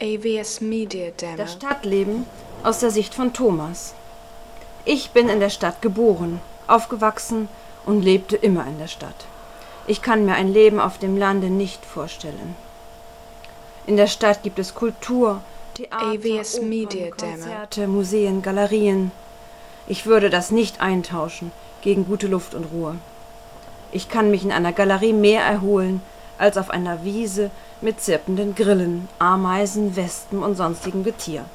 AVS Media Demo. Das Stadtleben aus der Sicht von Thomas. Ich bin in der Stadt geboren, aufgewachsen und lebte immer in der Stadt. Ich kann mir ein Leben auf dem Lande nicht vorstellen. In der Stadt gibt es Kultur, Theater, AVS Opern, Media Konzerte, Museen, Galerien. Ich würde das nicht eintauschen gegen gute Luft und Ruhe. Ich kann mich in einer Galerie mehr erholen als auf einer Wiese mit zirpenden Grillen, Ameisen, Wespen und sonstigem Getier.